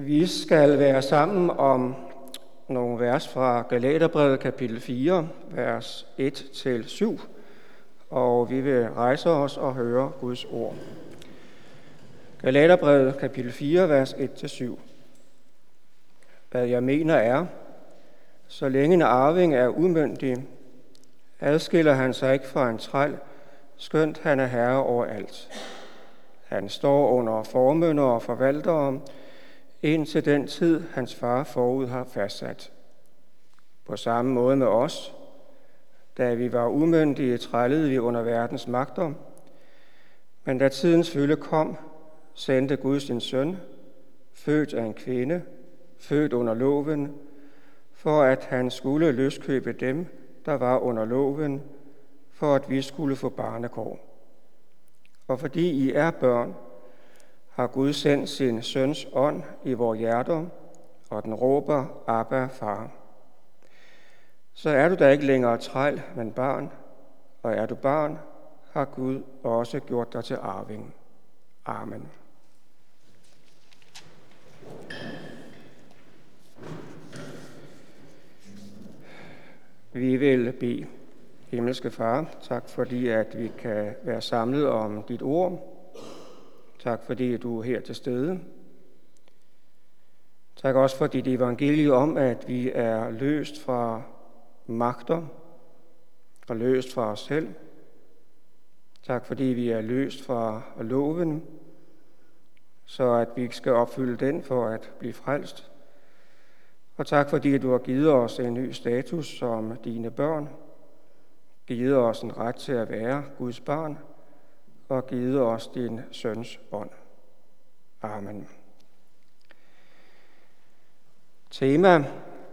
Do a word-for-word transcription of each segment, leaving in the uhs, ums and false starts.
Vi skal være sammen om nogle vers fra Galaterbrevet kapitel fire, vers et til syv, og vi vil rejse os og høre Guds ord. Galaterbrevet kapitel fire, vers et til syv. Hvad jeg mener er, så længe en arving er umyndig, adskiller han sig ikke fra en træl, skønt han er herre over alt. Han står under formyndere og forvaltere, indtil den tid, hans far forud har fastsat. På samme måde med os, da vi var umyndige, trællede vi under verdens magter, men da tidens fylde kom, sendte Gud sin søn, født af en kvinde, født under loven, for at han skulle løskøbe dem, der var under loven, for at vi skulle få barnekår. Og fordi I er børn, har Gud sendt sin søns ånd i vores hjerter, og den råber, Abba, far. Så er du da ikke længere træl, men barn, og er du barn, har Gud også gjort dig til arving. Amen. Vi vil bede. Himmelske Far, tak fordi at vi kan være samlet om dit ord. Tak fordi du er her til stede. Tak også for dit evangelie om, at vi er løst fra magter og løst fra os selv. Tak fordi vi er løst fra loven, så at vi skal opfylde den for at blive frelst. Og tak fordi du har givet os en ny status som dine børn, givet os en ret til at være Guds barn, og givet os din søns ånd. Amen. Tema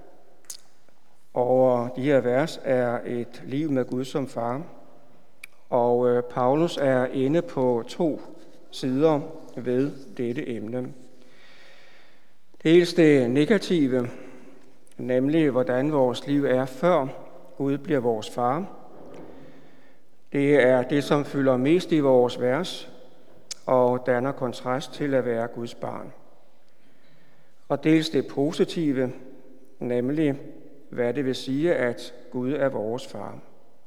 over de her vers er et liv med Gud som far, og Paulus er inde på to sider ved dette emne. Dels det negative, nemlig hvordan vores liv er før Gud bliver vores far. Det er det, som fylder mest i vores vers og danner kontrast til at være Guds barn. Og dels det positive, nemlig hvad det vil sige, at Gud er vores far.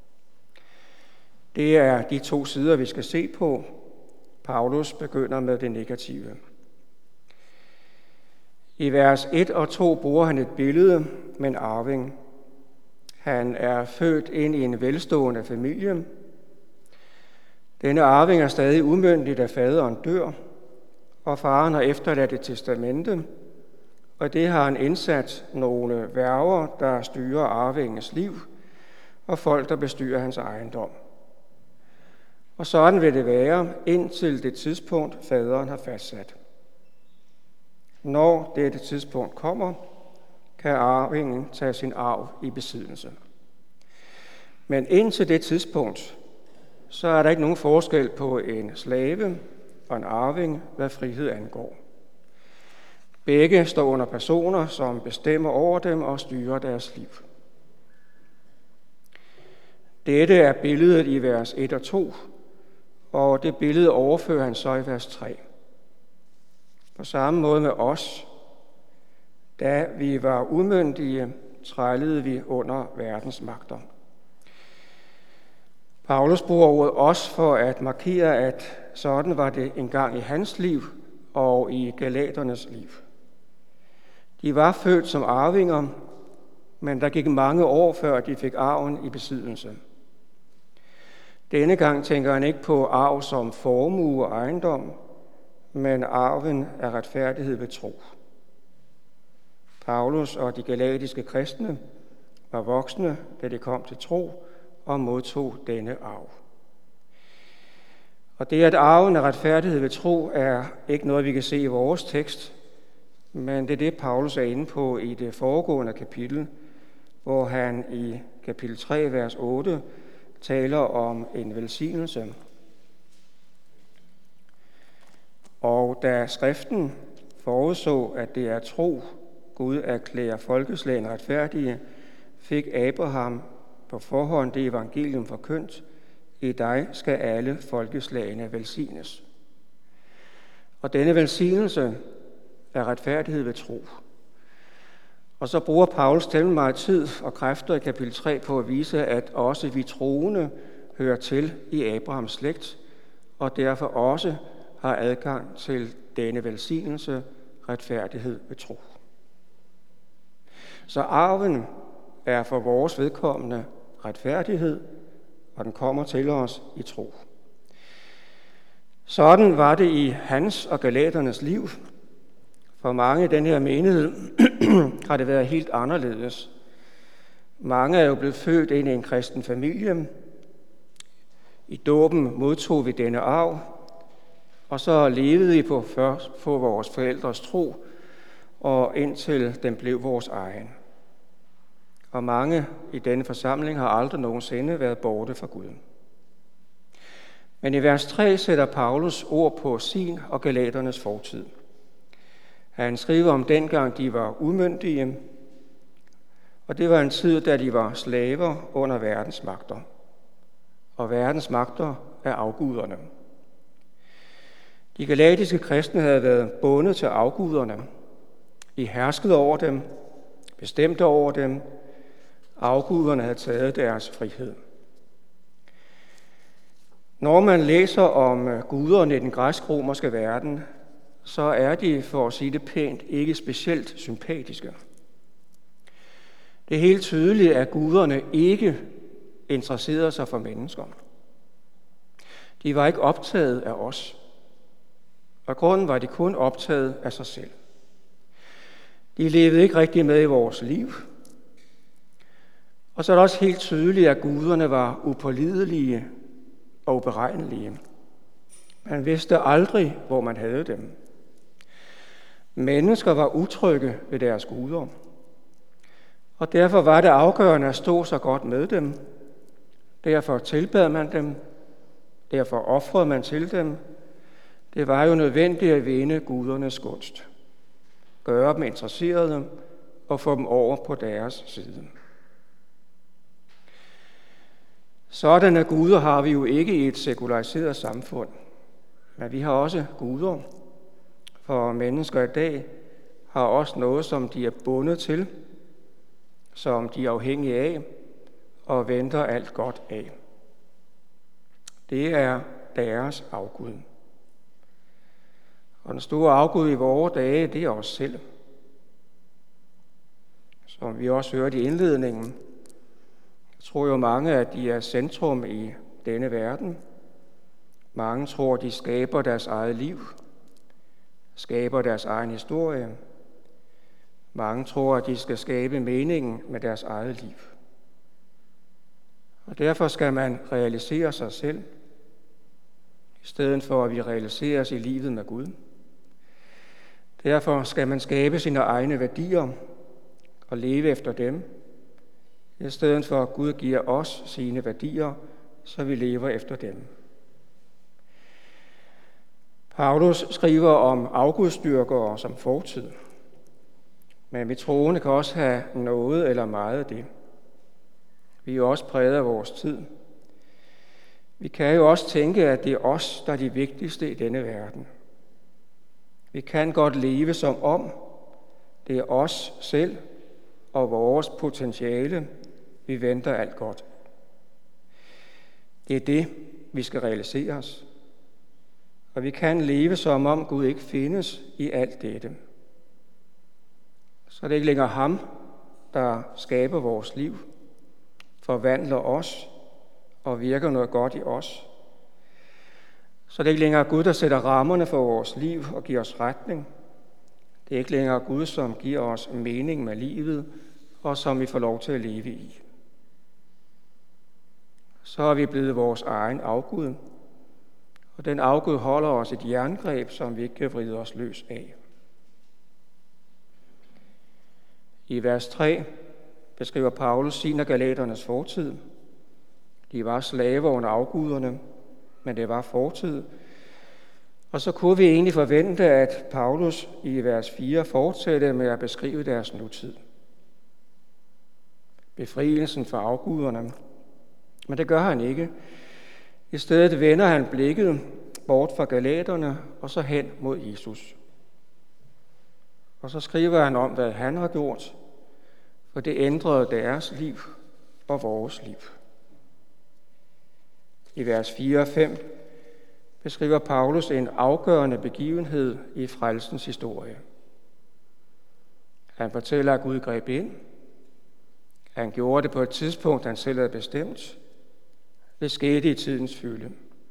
Det er de to sider, vi skal se på. Paulus begynder med det negative. I vers et og to bruger han et billede med en arving. Han er født ind i en velstående familie. Denne arving er stadig umyndig, da faderen dør, og faren har efterladt et testamente, og det har han indsat nogle værger, der styrer arvingens liv, og folk, der bestyrer hans ejendom. Og sådan vil det være, indtil det tidspunkt, faderen har fastsat. Når dette tidspunkt kommer, kan arvingen tage sin arv i besiddelse. Men indtil det tidspunkt, så er der ikke nogen forskel på en slave og en arving, hvad frihed angår. Begge står under personer, som bestemmer over dem og styrer deres liv. Dette er billedet i vers et og to, og det billede overfører han så i vers tre. På samme måde med os, da vi var umyndige, trællede vi under verdens magter. Paulus bruger ordet os for at markere, at sådan var det engang i hans liv og i galaternes liv. De var født som arvinger, men der gik mange år før de fik arven i besiddelse. Denne gang tænker han ikke på arv som formue og ejendom, men arven er retfærdighed ved tro. Paulus og de galatiske kristne var voksne, da de kom til tro og modtog denne arv. Og det, at arven er retfærdighed ved tro, er ikke noget, vi kan se i vores tekst, men det er det, Paulus er inde på i det foregående kapitel, hvor han i kapitel tre, vers otte, taler om en velsignelse. Og da skriften forudså, at det er tro, Gud erklærer folkeslagene retfærdige, fik Abraham på forhånd det evangelium forkyndt, i dig skal alle folkeslagene velsignes. Og denne velsignelse er retfærdighed ved tro. Og så bruger Paulus temmelig meget tid og kræfter i kapitel tre på at vise, at også vi troende hører til i Abrahams slægt, og derfor også har adgang til denne velsignelse, retfærdighed ved tro. Så arven er for vores vedkommende retfærdighed, og den kommer til os i tro. Sådan var det i hans og galaternes liv. For mange i den her menighed har det været helt anderledes. Mange er jo blevet født ind i en kristen familie. I dåben modtog vi denne arv, og så levede vi på, først på vores forældres tro, og indtil den blev vores egen. Og mange i denne forsamling har aldrig nogensinde været borte fra Gud. Men i vers tre sætter Paulus ord på sin og galaternes fortid. Han skriver om dengang de var umyndige, og det var en tid, da de var slaver under verdens magter. Og verdens magter er afguderne. De galatiske kristne havde været bundet til afguderne. De herskede over dem, bestemte over dem. Afguderne havde taget deres frihed. Når man læser om guderne i den græsk-romerske verden, så er de, for at sige det pænt, ikke specielt sympatiske. Det er helt tydeligt, at guderne ikke interesserede sig for mennesker. De var ikke optaget af os, og grunden var, at de kun optaget af sig selv. De levede ikke rigtig med i vores liv. Og så er det også helt tydeligt, at guderne var upålidelige og uberegnelige. Man vidste aldrig, hvor man havde dem. Mennesker var utrygge ved deres guder, og derfor var det afgørende at stå så godt med dem. Derfor tilbad man dem, derfor ofrede man til dem. Det var jo nødvendigt at vinde gudernes gunst, gøre dem interesserede og få dem over på deres side. Sådanne guder har vi jo ikke i et sekulariseret samfund, men vi har også guder. For mennesker i dag har også noget, som de er bundet til, som de er afhængige af og venter alt godt af. Det er deres afgud. Og den store afgud i vore dage, det er os selv. Som vi også hørte i indledningen, jeg tror jo mange, at de er centrum i denne verden. Mange tror, de skaber deres eget liv, skaber deres egen historie. Mange tror, at de skal skabe meningen med deres eget liv. Og derfor skal man realisere sig selv, i stedet for at vi realiseres i livet med Gud. Derfor skal man skabe sine egne værdier og leve efter dem, i stedet for at Gud giver os sine værdier, så vi lever efter dem. Paulus skriver om afgudstyrkere som fortid, men vi troende kan også have noget eller meget af det. Vi er jo også præget af vores tid. Vi kan jo også tænke, at det er os, der er de vigtigste i denne verden. Vi kan godt leve som om det er os selv og vores potentiale, vi venter alt godt. Det er det, vi skal realisere os. Og vi kan leve som om Gud ikke findes i alt dette. Så det er ikke længere ham, der skaber vores liv, forvandler os og virker noget godt i os. Så det er ikke længere Gud, der sætter rammerne for vores liv og giver os retning. Det er ikke længere Gud, som giver os mening med livet, og som vi får lov til at leve i. Så er vi blevet vores egen afgud, og den afgud holder os et jerngreb, som vi ikke kan vride os løs af. I vers tre beskriver Paulus sin og galaternes fortid. De var slaver under afguderne, men det var fortid. Og så kunne vi egentlig forvente, at Paulus i vers fire fortsætter med at beskrive deres nutid. Befrielsen fra afguderne. Men det gør han ikke. I stedet vender han blikket bort fra galaterne og så hen mod Jesus. Og så skriver han om, hvad han har gjort, for det ændrede deres liv og vores liv. I vers fire og fem beskriver Paulus en afgørende begivenhed i frelsens historie. Han fortæller, at Gud greb ind. Han gjorde det på et tidspunkt, han selv havde bestemt. Det skete i tidens fylde.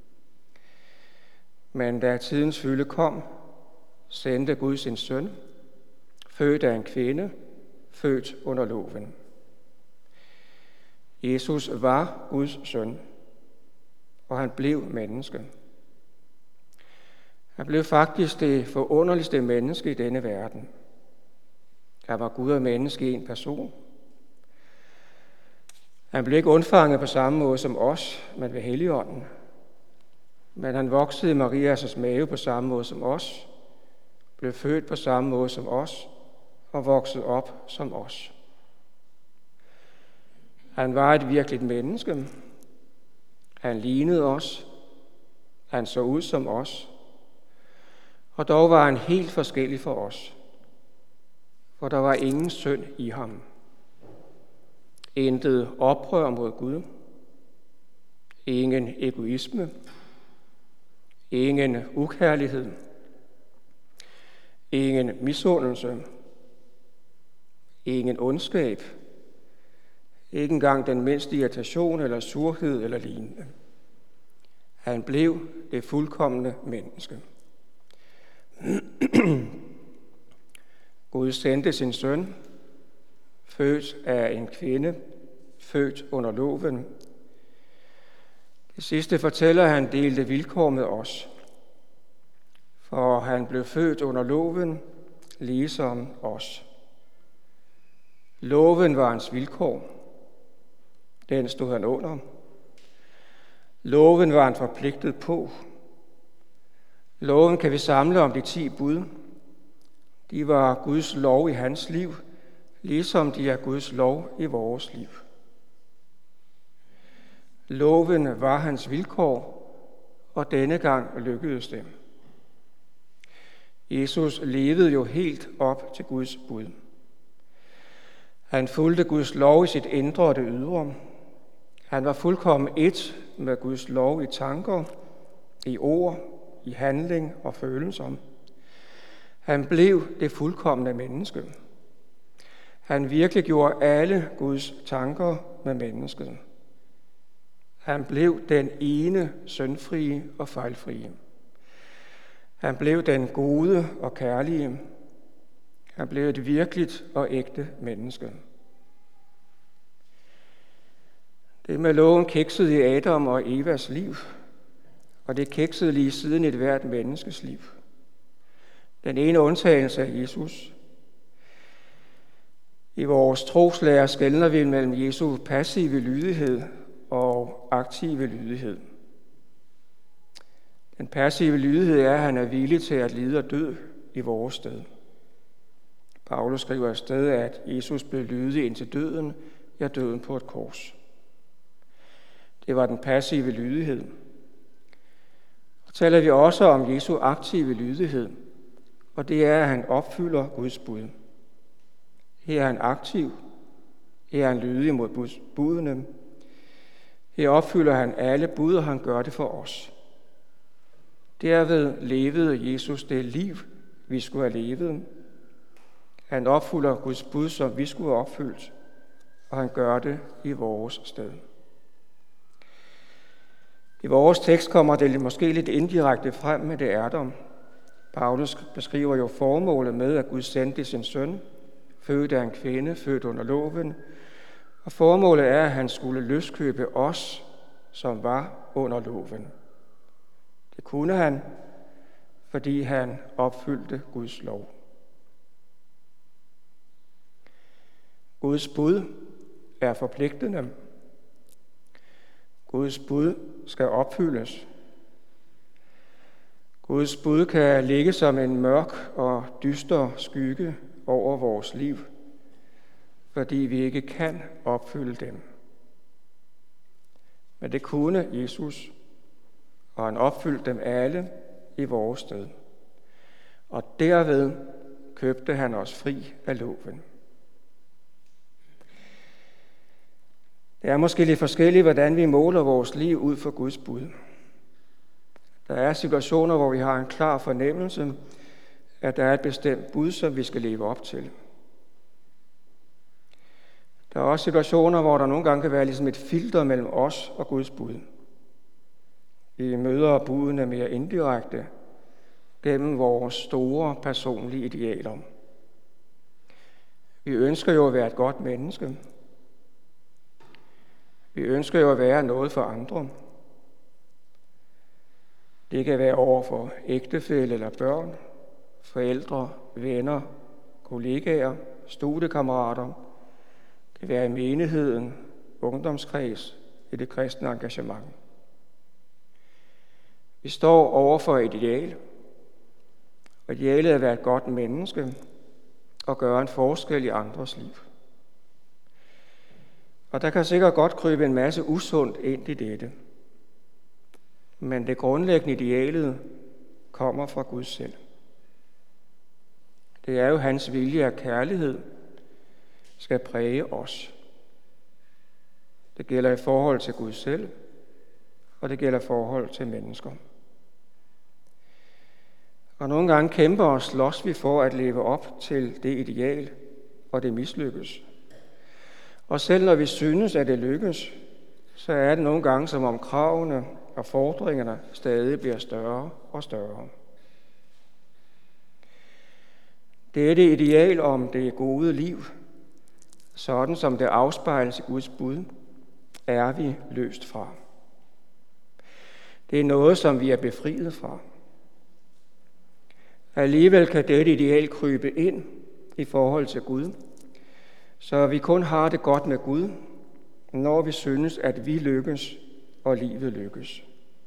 Men da tidens fylde kom, sendte Gud sin søn, født af en kvinde, født under loven. Jesus var Guds søn, og han blev menneske. Han blev faktisk det forunderligste menneske i denne verden. Han var Gud og menneske i en person. Han blev ikke undfanget på samme måde som os, men ved Helligånden. Men han voksede i Marias mave på samme måde som os, blev født på samme måde som os og voksede op som os. Han var et virkeligt menneske. Han lignede os. Han så ud som os. Og dog var han helt forskellig fra os. For der var ingen synd i ham. Intet oprør mod Gud. Ingen egoisme. Ingen ukærlighed. Ingen misundelse. Ingen ondskab. Ikke engang den mindste irritation eller surhed eller lignende. Han blev det fuldkomne menneske. Gud sendte sin søn, født af en kvinde, født under loven. Det sidste fortæller, at han delte vilkår med os. For han blev født under loven, ligesom os. Loven var hans vilkår. Den stod han under. Loven var han forpligtet på. Loven kan vi samle om de ti bud. De var Guds lov i hans liv, ligesom de er Guds lov i vores liv. Loven var hans vilkår, og denne gang lykkedes det. Jesus levede jo helt op til Guds bud. Han fulgte Guds lov i sit indre og det ydre. Han var fuldkommen et med Guds lov i tanker, i ord, i handling og følelser. Han blev det fuldkomne menneske. Han virkelig gjorde alle Guds tanker med mennesket. Han blev den ene syndfrie og fejlfrie. Han blev den gode og kærlige. Han blev et virkeligt og ægte menneske. Det med loven kiksede i Adam og Evas liv, og det kiksede lige siden et hvert menneskes liv. Den ene undtagelse er Jesus. I vores troslære skelner vi mellem Jesu passive lydighed og aktive lydighed. Den passive lydighed er, at han er villig til at lide og dø i vores sted. Paulus skriver et sted, at Jesus blev lydig indtil døden, ja døden på et kors. Det var den passive lydighed. Og taler vi også om Jesu aktive lydighed, og det er, at han opfylder Guds bud. Her er han aktiv, her er han lydig mod budene. Her opfylder han alle bud, og han gør det for os. Derved levede Jesus det liv, vi skulle have levet. Han opfylder Guds bud, som vi skulle have opfyldt, og han gør det i vores sted. I vores tekst kommer det måske lidt indirekte frem, men det er der. Paulus beskriver jo formålet med, at Gud sendte sin søn, født af en kvinde, født under loven. Og formålet er, at han skulle løskøbe os, som var under loven. Det kunne han, fordi han opfyldte Guds lov. Guds bud er forpligtende. Guds bud skal opfyldes. Guds bud kan ligge som en mørk og dyster skygge over vores liv, fordi vi ikke kan opfylde dem. Men det kunne Jesus, og han opfyldte dem alle i vores sted. Og derved købte han os fri af loven. Det er måske lidt forskelligt, hvordan vi måler vores liv ud for Guds bud. Der er situationer, hvor vi har en klar fornemmelse, at der er et bestemt bud, som vi skal leve op til. Der er også situationer, hvor der nogle gange kan være ligesom et filter mellem os og Guds bud. Vi møder budene mere indirekte gennem vores store personlige idealer. Vi ønsker jo at være et godt menneske. Vi ønsker jo at være noget for andre. Det kan være over for ægtefælle eller børn, forældre, venner, kollegaer, studiekammerater. Det kan være i menigheden, ungdomskreds, i det kristne engagement. Vi står over for et ideal. Og idealet er at være et godt menneske og gøre en forskel i andres liv. Og der kan sikkert godt krybe en masse usundt ind i dette. Men det grundlæggende idealet kommer fra Gud selv. Det er jo hans vilje, at kærlighed skal præge os. Det gælder i forhold til Gud selv, og det gælder i forhold til mennesker. Og nogle gange kæmper og slås vi for at leve op til det ideal, og det mislykkes. Og selv når vi synes, at det lykkes, så er det nogle gange, som om kravene og fordringerne stadig bliver større og større. Det er det ideal om det gode liv, sådan som det afspejles i Guds bud, er vi løst fra. Det er noget, som vi er befriet fra. Alligevel kan dette ideal krybe ind i forhold til Gud, så vi kun har det godt med Gud, når vi synes, at vi lykkes og livet lykkes.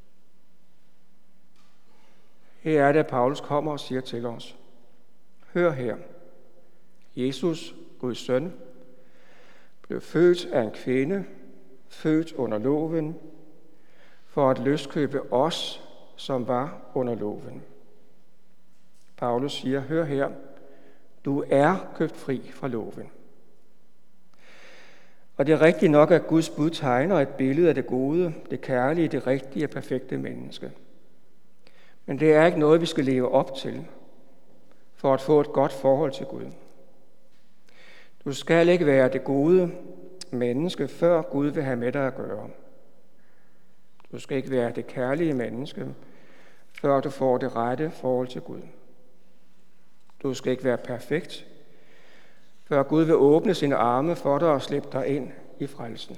Her er det, at Paulus kommer og siger til os: hør her, Jesus, Guds søn, blev født af en kvinde, født under loven, for at løskøbe os, som var under loven. Paulus siger, hør her, du er købt fri fra loven. Og det er rigtigt nok, at Guds bud tegner et billede af det gode, det kærlige, det rigtige og perfekte menneske. Men det er ikke noget, vi skal leve op til, for at få et godt forhold til Gud. Du skal ikke være det gode menneske, før Gud vil have med dig at gøre. Du skal ikke være det kærlige menneske, før du får det rette forhold til Gud. Du skal ikke være perfekt, før Gud vil åbne sine arme for dig og slippe dig ind i frelsen.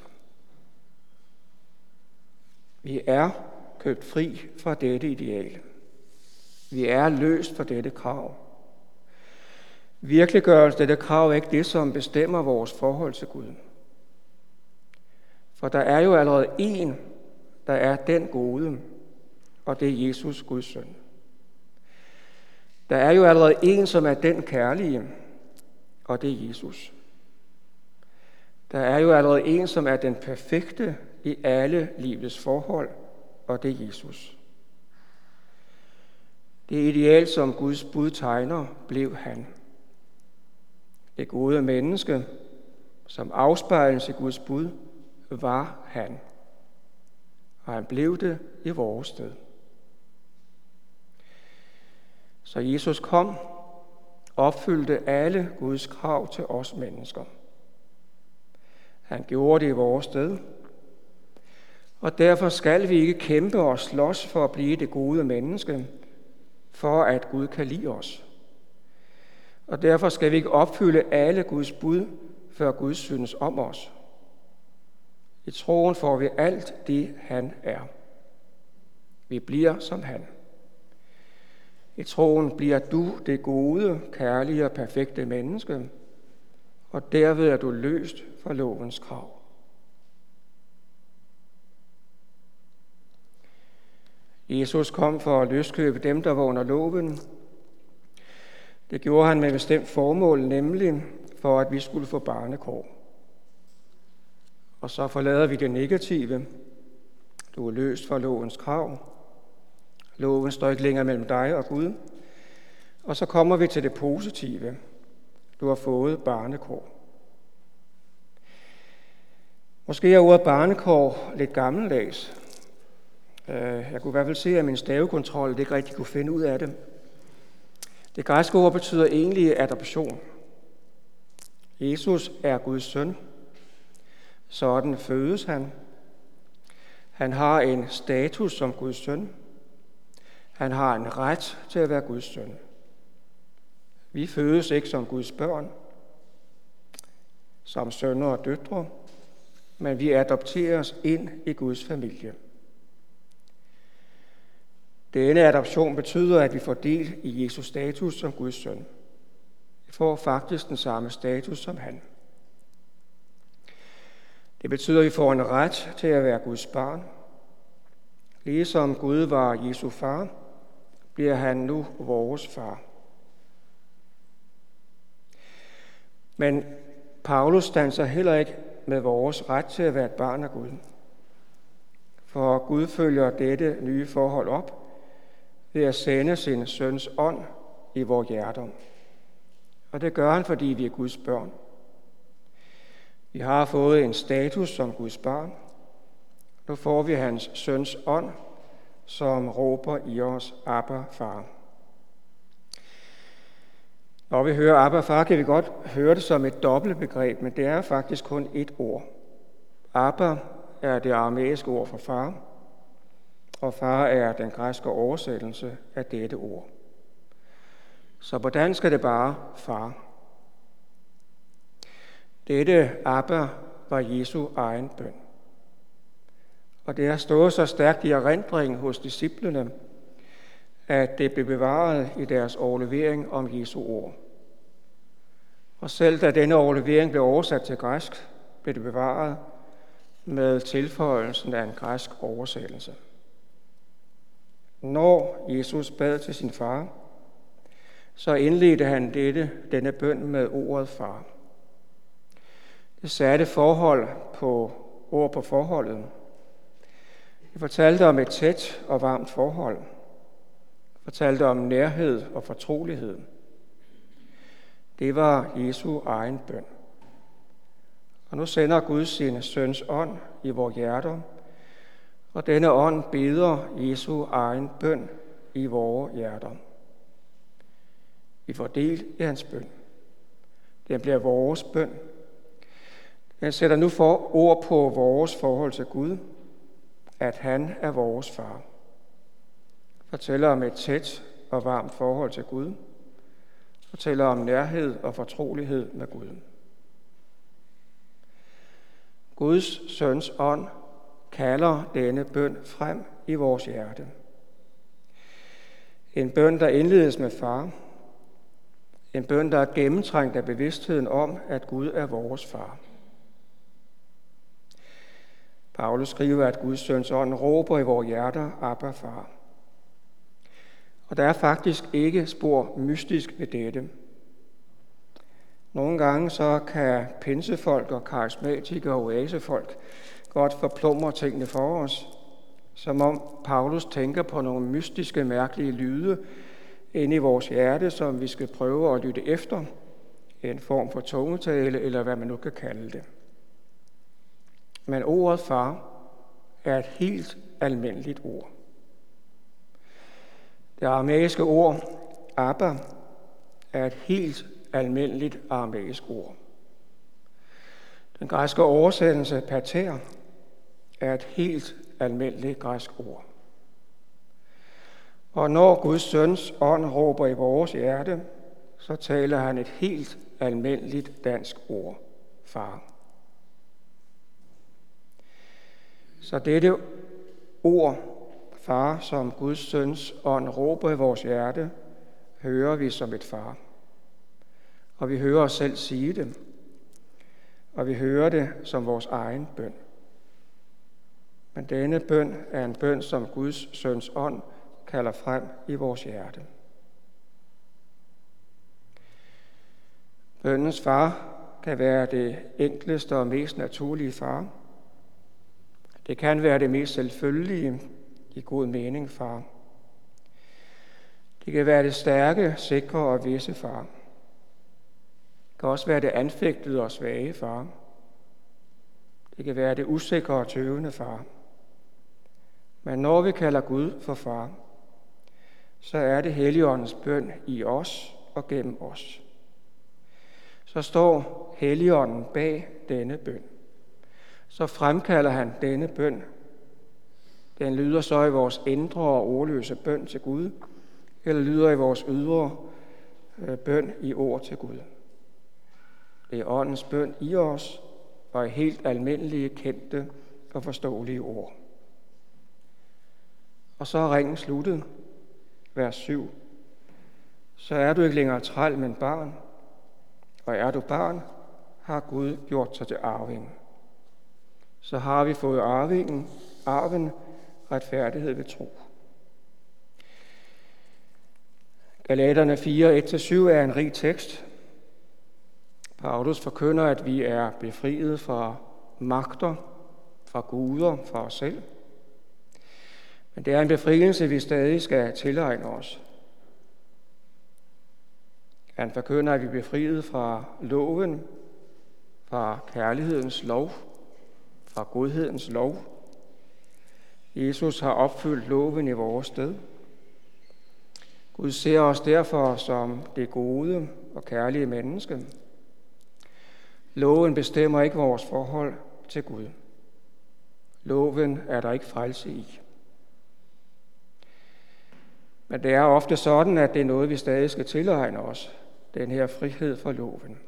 Vi er købt fri fra dette ideal. Vi er løst fra dette krav. Virkeliggørelse dette krav er ikke det, som bestemmer vores forhold til Gud. For der er jo allerede én, der er den gode, og det er Jesus, Guds søn. Der er jo allerede en, som er den kærlige, og det er Jesus. Der er jo allerede en, som er den perfekte i alle livets forhold, og det er Jesus. Det ideal, som Guds bud tegner, blev han. Det gode menneske, som afspejles i Guds bud, var han. Og han blev det i vores sted. Så Jesus kom, opfyldte alle Guds krav til os mennesker. Han gjorde det i vores sted, og derfor skal vi ikke kæmpe og slås for at blive det gode menneske, for at Gud kan lide os. Og derfor skal vi ikke opfylde alle Guds bud, før Gud synes om os. I troen får vi alt det, han er. Vi bliver som han. I troen bliver du det gode, kærlige og perfekte menneske, og derved er du løst fra lovens krav. Jesus kom for at løskøbe dem, der var under loven. Det gjorde han med et bestemt formål, nemlig for at vi skulle få barnekår. Og så forlader vi det negative. Du er løst fra lovens krav. Loven står ikke længere mellem dig og Gud. Og så kommer vi til det positive. Du har fået barnekår. Måske er ordet barnekår lidt gammeldags. Jeg kunne i hvert fald se, at min stavekontrol ikke rigtig kunne finde ud af det. Det græske ord betyder egentlig adoption. Jesus er Guds søn. Sådan fødes han. Han har en status som Guds søn. Han har en ret til at være Guds søn. Vi fødes ikke som Guds børn, som sønner og døtre, men vi adopteres ind i Guds familie. Denne adoption betyder, at vi får del i Jesus status som Guds søn. Vi får faktisk den samme status som han. Det betyder, at vi får en ret til at være Guds barn. Ligesom Gud var Jesu far, bliver han nu vores far. Men Paulus standser heller ikke med vores ret til at være et barn af Gud. For Gud følger dette nye forhold op ved at sende sin søns ånd i vores hjerter. Og det gør han, fordi vi er Guds børn. Vi har fået en status som Guds barn. Nu får vi hans søns ånd, som råber i os, Abba, far. Når vi hører Abba, far, kan vi godt høre det som et dobbeltbegreb, men det er faktisk kun et ord. Abba er det aramæiske ord for far, og far er den græske oversættelse af dette ord. Så på dansk er det bare far. Dette Abba var Jesu egen bøn. Og det har stået så stærkt i erindring hos disciplene, at det blev bevaret i deres overlevering om Jesu ord. Og selv da denne overlevering blev oversat til græsk, blev det bevaret med tilføjelsen af en græsk oversættelse. Når Jesus bad til sin far, så indledte han dette, denne bøn med ordet far. Det satte forhold på ord på forholdet. Det fortalte om et tæt og varmt forhold. Det fortalte om nærhed og fortrolighed. Det var Jesu egen bøn. Og nu sender Gud sin søns ånd i vores hjerter, og denne ånd beder Jesu egen bøn i vores hjerter. Vi får del i hans bøn. Den bliver vores bøn. Den sætter nu for ord på vores forhold til Gud, at han er vores far. Fortæller om et tæt og varmt forhold til Gud. Fortæller om nærhed og fortrolighed med Gud. Guds søns ånd kalder denne bøn frem i vores hjerte. En bøn, der indledes med far. En bøn, der er gennemtrængt af bevidstheden om, at Gud er vores far. Paulus skriver, at Guds søns ånd råber i vores hjerter, Abba, far. Og der er faktisk ikke spor mystisk ved dette. Nogle gange så kan pinsefolk og karismatikere og oasefolk godt forplumre tingene for os, som om Paulus tænker på nogle mystiske, mærkelige lyde inde i vores hjerte, som vi skal prøve at lytte efter, en form for tungetale, eller hvad man nu kan kalde det. Men ordet far er et helt almindeligt ord. Det aramæiske ord, Abba, er et helt almindeligt aramæisk ord. Den græske oversættelse, pater, er et helt almindeligt græsk ord. Og når Guds søns ånd råber i vores hjerte, så taler han et helt almindeligt dansk ord, far. Så dette ord, far, som Guds søns ånd råber i vores hjerte, hører vi som et far. Og vi hører os selv sige det. Og vi hører det som vores egen bøn. Men denne bøn er en bøn, som Guds søns ånd kalder frem i vores hjerte. Bønnens far kan være det enkleste og mest naturlige far. Det kan være det mest selvfølgelige i god mening, far. Det kan være det stærke, sikre og visse far. Det kan også være det anfægtede og svage far. Det kan være det usikre og tøvende far. Men når vi kalder Gud for far, så er det Helligåndens bøn i os og gennem os. Så står Helligånden bag denne bøn. Så fremkalder han denne bøn. Den lyder så i vores indre og ordløse bøn til Gud, eller lyder i vores ydre bøn i ord til Gud. Det er åndens bøn i os, og i helt almindelige, kendte og forståelige ord. Og så er ringen sluttet, vers syv. Så er du ikke længere træl, men barn, og er du barn, har Gud gjort sig til arving. Så har vi fået arvingen, arven, retfærdighed ved tro. Galaterne fire, et til syv er en rig tekst. Paulus forkynder, at vi er befriet fra magter, fra guder, fra os selv. Men det er en befrielse, vi stadig skal tilegne os. Han forkynder, at vi er befriet fra loven, fra kærlighedens lov, fra godhedens lov. Jesus har opfyldt loven i vores sted. Gud ser os derfor som det gode og kærlige menneske. Loven bestemmer ikke vores forhold til Gud. Loven er der ikke frelse i. Men det er ofte sådan, at det er noget, vi stadig skal tilegne os. Den her frihed fra loven.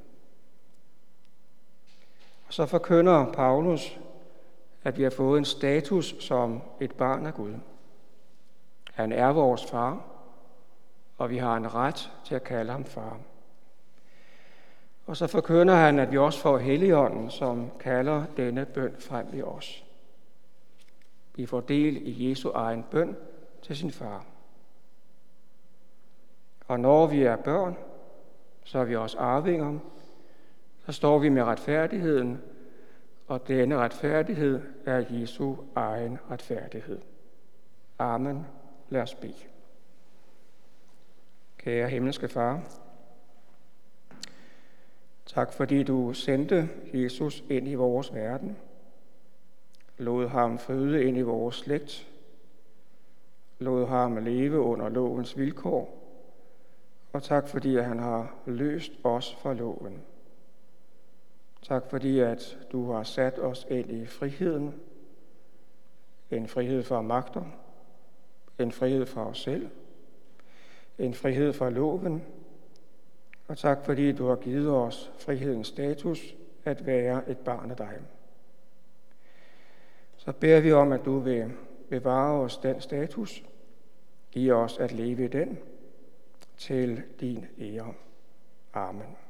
Og så forkynder Paulus, at vi har fået en status som et barn af Gud. Han er vores far, og vi har en ret til at kalde ham far. Og så forkynder han, at vi også får Helligånden, som kalder denne bøn frem i os. Vi får del i Jesu egen bøn til sin far. Og når vi er børn, så er vi også arvinger. Så står vi med retfærdigheden, og denne retfærdighed er Jesu egen retfærdighed. Amen. Lad os bede. Kære himmelske Far, tak fordi du sendte Jesus ind i vores verden, lod ham føde ind i vores slægt, lod ham leve under lovens vilkår, og tak fordi at han har løst os fra loven. Tak fordi at du har sat os ind i friheden, en frihed fra magter, en frihed fra os selv, en frihed fra loven, og tak fordi du har givet os frihedens status at være et barn af dig. Så beder vi om, at du vil bevare os den status, give os at leve i den, til din ære. Amen.